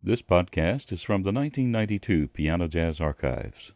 This podcast is from the 1992 Piano Jazz Archives.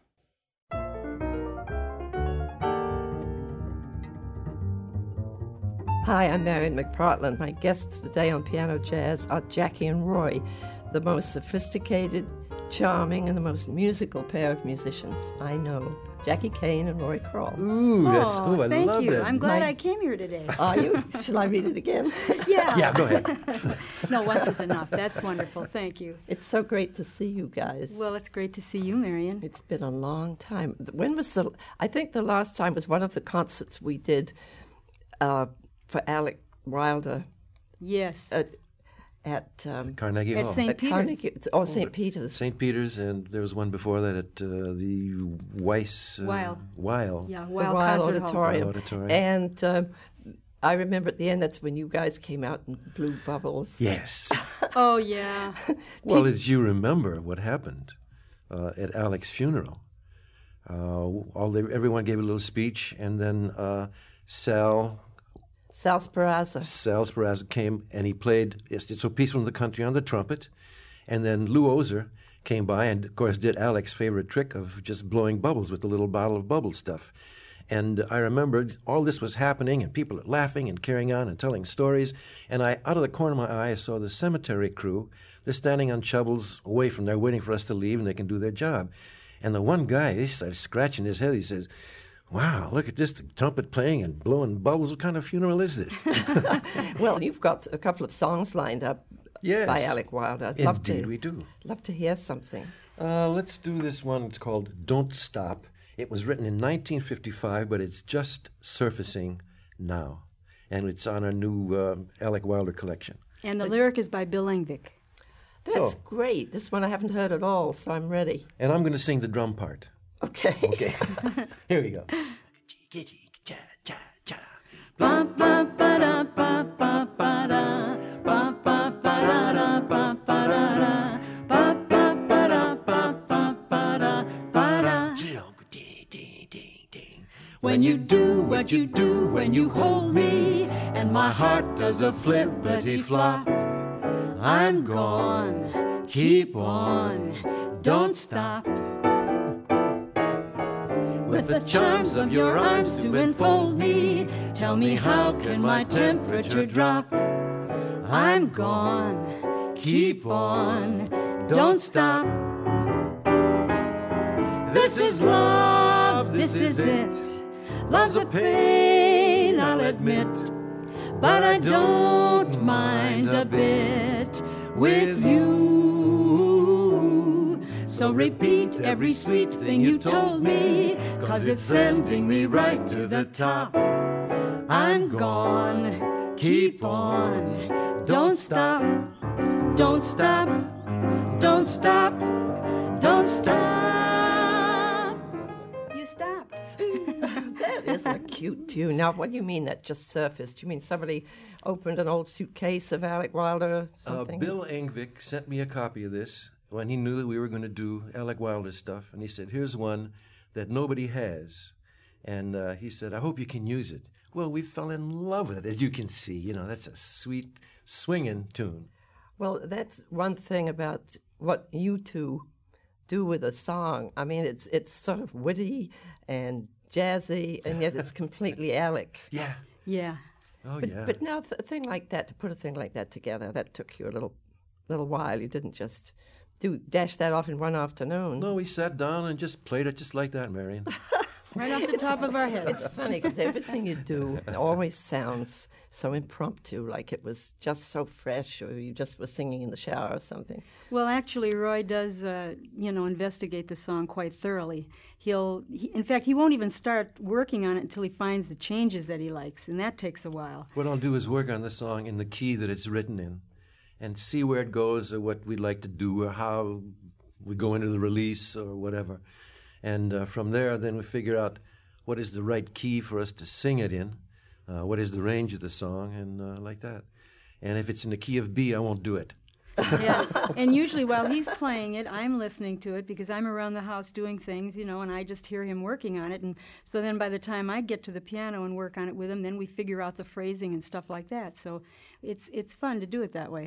Hi, I'm Marian McPartland. My guests today on Piano Jazz are Jackie and Roy, the most sophisticated, charming, and the most musical pair of musicians I know. Jackie Kane and Roy Kroll. Ooh, I thank love you. that. I'm glad I came here today. Are you? Shall I read it again? Yeah. Yeah, go ahead. No, once is enough. That's wonderful. Thank you. It's so great to see you guys. Well, it's great to see you, Marian. It's been a long time. When was I think the last time was one of the concerts we did for Alec Wilder. Yes. At Carnegie Hall. At St. Peter's. Carnegie, St. Peter's. St. Peter's, and there was one before that at the Weiss... Weil. Yeah, The Weil Weil Concert Auditorium. Hall. Auditorium. And I remember at the end, that's when you guys came out and blew bubbles. Yes. Oh, yeah. Well, as you remember what happened at Alec's funeral, everyone gave a little speech, and then Sal Sperazza came and he played It's So Peaceful in the Country on the trumpet. And then Lou Ozer came by and, of course, did Alec's favorite trick of just blowing bubbles with a little bottle of bubble stuff. And I remembered all this was happening and people are laughing and carrying on and telling stories. And out of the corner of my eye, I saw the cemetery crew. They're standing on shovels away from there waiting for us to leave and they can do their job. And the one guy, he started scratching his head. He says, "Wow, look at this, the trumpet playing and blowing bubbles. What kind of funeral is this?" Well, you've got a couple of songs lined up by Alec Wilder. Indeed, we do. Love to hear something. Let's do this one. It's called Don't Stop. It was written in 1955, but it's just surfacing now. And it's on our new Alec Wilder collection. And the lyric is by Bill Engvik. That's great. This one I haven't heard at all, so I'm ready. And I'm going to sing the drum part. Okay. Okay. Here we go. When you do what you do when you hold me, and my heart does a flippity flop, I'm gone, keep on, don't stop. With the charms of your arms to enfold me, tell me how can my temperature drop? I'm gone, keep on, don't stop. This is love, this is it. Love's a pain, I'll admit, but I don't mind a bit with you. So repeat every sweet thing you told me, 'cause it's sending me right to the top. I'm gone, keep on, don't stop, don't stop, don't stop, don't stop. You stopped. That is a cute tune. Now, what do you mean that just surfaced? You mean somebody opened an old suitcase of Alec Wilder or something? Bill Engvik sent me a copy of this when he knew that we were going to do Alec Wilder stuff. And he said, "Here's one that nobody has." And he said, "I hope you can use it." Well, we fell in love with it, as you can see. You know, that's a sweet, swinging tune. Well, that's one thing about what you two do with a song. I mean, it's sort of witty and jazzy, and yet it's completely Alec. Yeah. Yeah. Oh, But, yeah. but now a thing like that, to put a thing like that together, that took you a little while. You didn't just dash that off in one afternoon. No, we sat down and just played it just like that, Marian. Right off the top of our heads. It's funny because everything you do always sounds so impromptu, like it was just so fresh, or you just were singing in the shower or something. Well, actually, Roy does, investigate the song quite thoroughly. In fact, he won't even start working on it until he finds the changes that he likes, and that takes a while. What I'll do is work on the song in the key that it's written in and see where it goes or what we'd like to do or how we go into the release or whatever. And from there, then we figure out what is the right key for us to sing it in, what is the range of the song, and like that. And if it's in the key of B, I won't do it. Yeah, and usually while he's playing it, I'm listening to it because I'm around the house doing things, and I just hear him working on it. And so then by the time I get to the piano and work on it with him, then we figure out the phrasing and stuff like that. So it's fun to do it that way.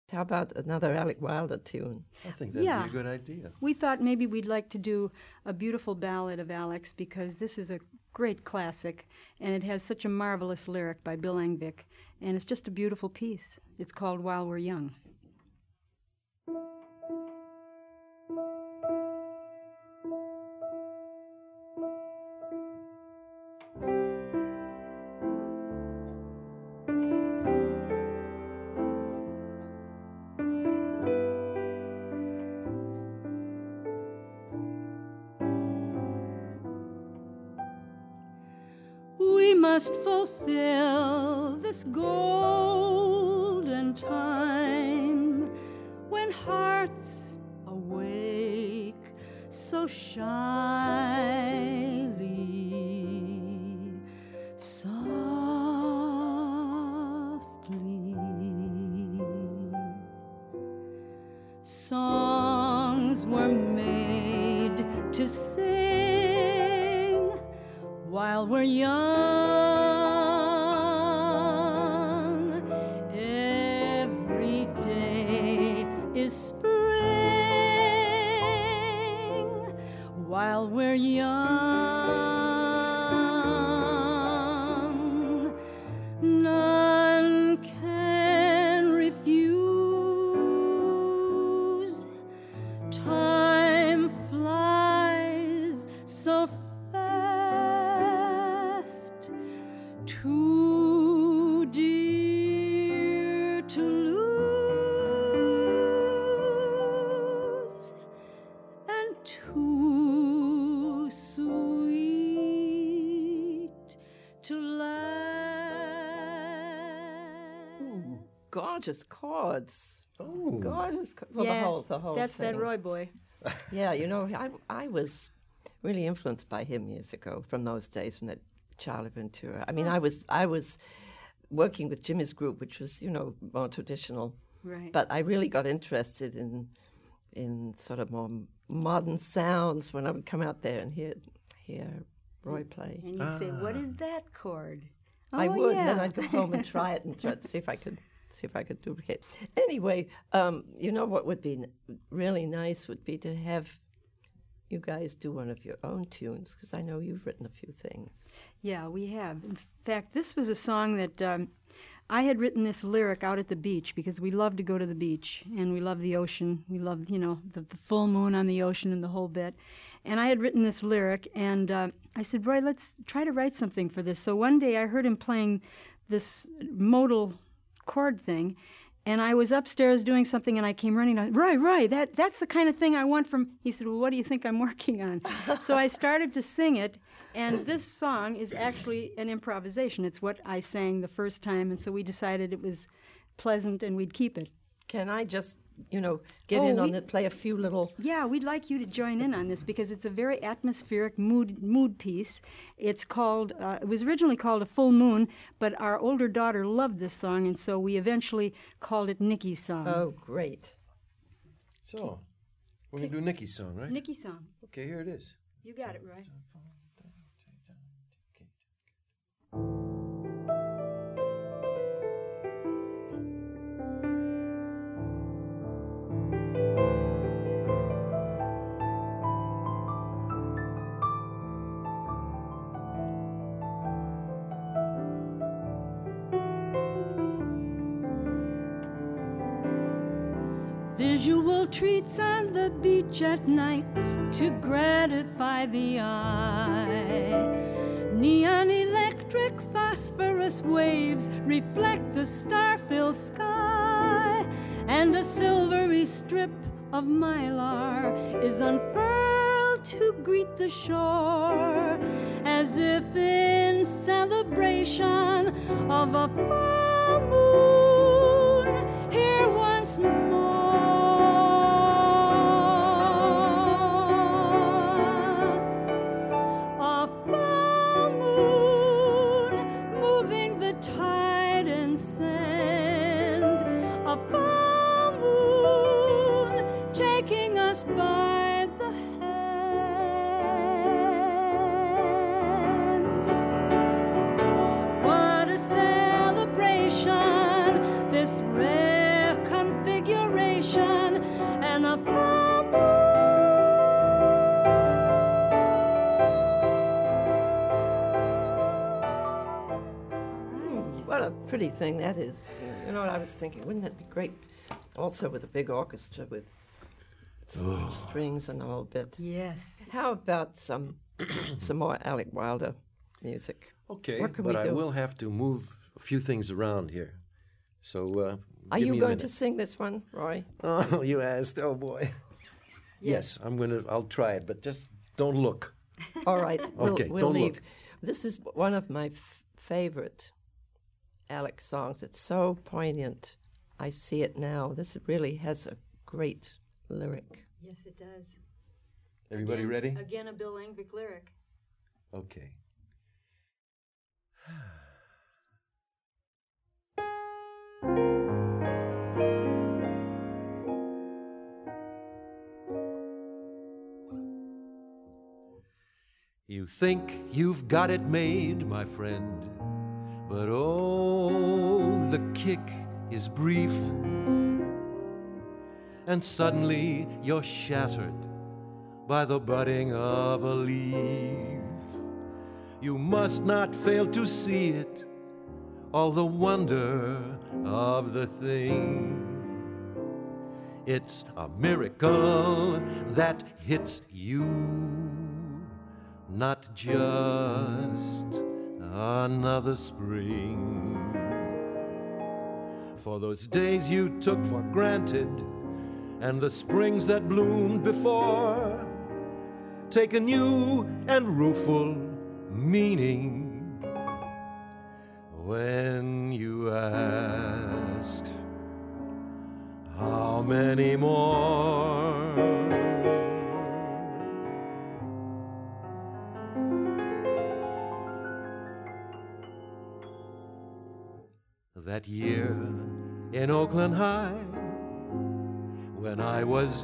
How about another Alec Wilder tune? I think that'd Yeah. be a good idea. We thought maybe we'd like to do a beautiful ballad of Alex because this is a great classic and it has such a marvelous lyric by Bill Engvik, and it's just a beautiful piece. It's called While We're Young. We must fulfill this golden time when hearts awake so shyly, softly. Songs were made to sing while we're young. Every day is spring while we're young. None can refuse. Time flies so fast, too dear to lose, and too sweet to last. Ooh, gorgeous chords. Oh. Gorgeous chords. Well, Yeah, the whole that's thing. that Roy boy. Yeah, you know, I was really influenced by him years ago, from those days, from that Charlie Ventura. I mean, I was working with Jimmy's group, which was, you know, more traditional. Right. But I really got interested in sort of more modern sounds when I would come out there and hear Roy play. And you'd say, "What is that chord?" I "Oh, would, and then yeah." I'd go home and try it and try to see if I could duplicate. Anyway, you know what would be really nice would be to have you guys do one of your own tunes, because I know you've written a few things. Yeah, we have. In fact, this was a song that I had written this lyric out at the beach because we love to go to the beach and we love the ocean. We love, you know, the full moon on the ocean and the whole bit. And I had written this lyric, and I said, Roy, let's try to write something for this. So one day I heard him playing this modal chord thing, and I was upstairs doing something, and I came running out. Roy, that's the kind of thing I want from. He said, well, what do you think I'm working on? So I started to sing it, and this song is actually an improvisation. It's what I sang the first time, and so we decided it was pleasant and we'd keep it. Can I just, you know, get in on it, play a few little... Yeah, we'd like you to join in on this because it's a very atmospheric mood piece. It's called, it was originally called A Full Moon, but our older daughter loved this song, and so we eventually called it Nikki's Song. Oh, great. So, we're going to do Nikki's song, right? Nikki's Song. Okay, here it is. You got it, Roy. Visual treats on the beach at night to gratify the eye. Neon electric phosphorus waves reflect the star-filled sky, and a silvery strip of mylar is unfurled to greet the shore, as if in celebration of a full moon here once more. By the hand. What a celebration, this rare configuration pretty thing that is. You know what I was thinking? Wouldn't that be great? Also with a big orchestra with strings and a whole bit. Yes. How about some more Alec Wilder music? Okay, What can but we I do? will have to move a few things around here. So, Are give you me a going minute. to sing this one, Roy? Oh, you asked. Oh boy. Yes, I'll try it, but just don't look. All right, Okay, we'll don't leave. look. This is one of my favorite Alec songs. It's so poignant. I see it now. This really has a great lyric. Yes, it does. Everybody ready? Again, a Bill Engvik lyric. Okay. You think you've got it made, my friend, but oh, the kick is brief, and suddenly you're shattered by the budding of a leaf. You must not fail to see it, all the wonder of the thing. It's a miracle that hits you, not just another spring. For those days you took for granted, and the springs that bloomed before, take a new and rueful meaning when you ask, how many more? That year in Oakland High, when I was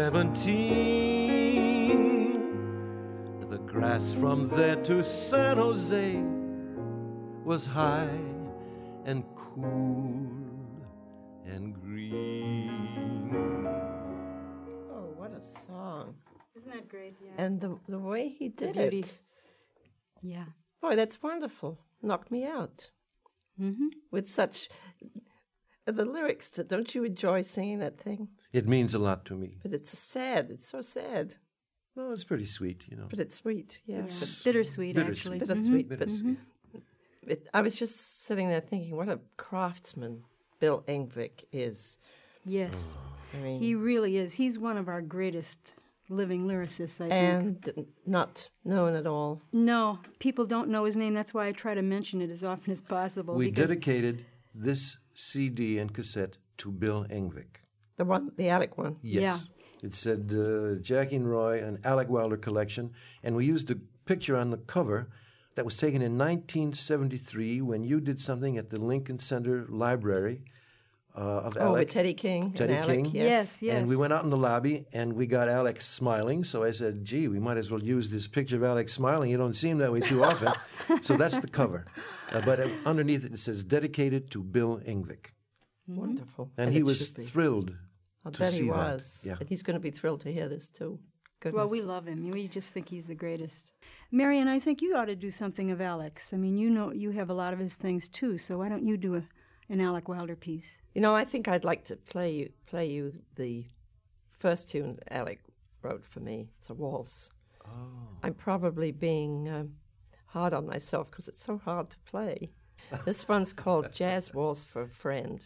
17, the grass from there to San Jose was high and cool and green. Oh, what a song. Isn't that great? Yeah. And the way he a did beauty. it. Yeah. Boy, that's wonderful. Knocked me out. Mm-hmm. With such... The lyrics, don't you enjoy singing that thing? It means a lot to me. But it's so sad. Well, it's pretty sweet, you know. But it's sweet, Yeah. yes. Bittersweet, Bittersweet. actually. Bittersweet, Bittersweet. but I was just sitting there thinking, what a craftsman Bill Engvik is. Yes. I mean, He really is. He's one of our greatest living lyricists, I think. and not known at all. No, people don't know his name. That's why I try to mention it as often as possible. We because dedicated this CD and cassette to Bill Engvik. The Alec one. Yes. It said Jackie and Roy, an Alec Wilder collection, and we used a picture on the cover that was taken in 1973 when you did something at the Lincoln Center Library of Oh, Alec. with Teddy King Teddy and Alec, King. yes. Yes. And we went out in the lobby, and we got Alec smiling. So I said, gee, we might as well use this picture of Alec smiling. You don't see him that way too often. So that's the cover. But underneath it says, dedicated to Bill Engvik. Wonderful. And he it was should be. thrilled I to bet see he that. was. Yeah. And he's going to be thrilled to hear this, too. Goodness. Well, we love him. We just think he's the greatest. Marion, I think you ought to do something of Alex. I mean, you know, you have a lot of his things too. So why don't you do an Alec Wilder piece? You know, I think I'd like to play you the first tune Alec wrote for me. It's a waltz. Oh. I'm probably being hard on myself because it's so hard to play. This one's called Jazz Waltz for a Friend.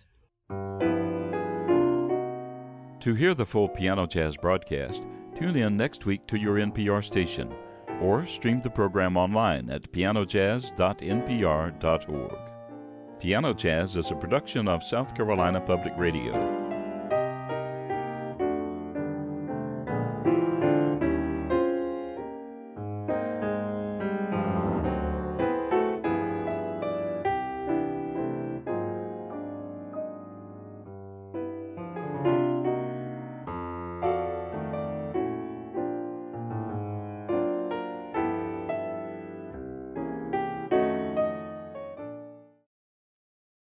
To hear the full Piano Jazz broadcast, tune in next week to your NPR station or stream the program online at pianojazz.npr.org. Piano Jazz is a production of South Carolina Public Radio.